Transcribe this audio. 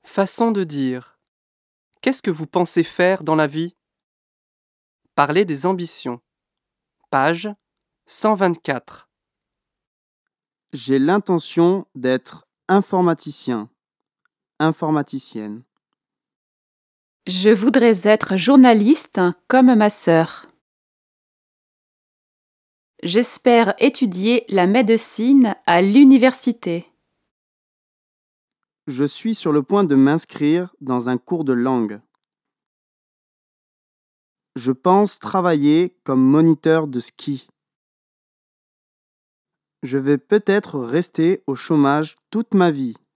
Façon de dire. Qu'est-ce que vous pensez faire dans la vie? Parlez des ambitions. Page 124. J'ai l'intention d'être informaticien, informaticienne. Je voudrais être journaliste comme ma sœur. J'espère étudier la médecine à l'université. Je suis sur le point de m'inscrire dans un cours de langue. Je pense travailler comme moniteur de ski. Je vais peut-être rester au chômage toute ma vie.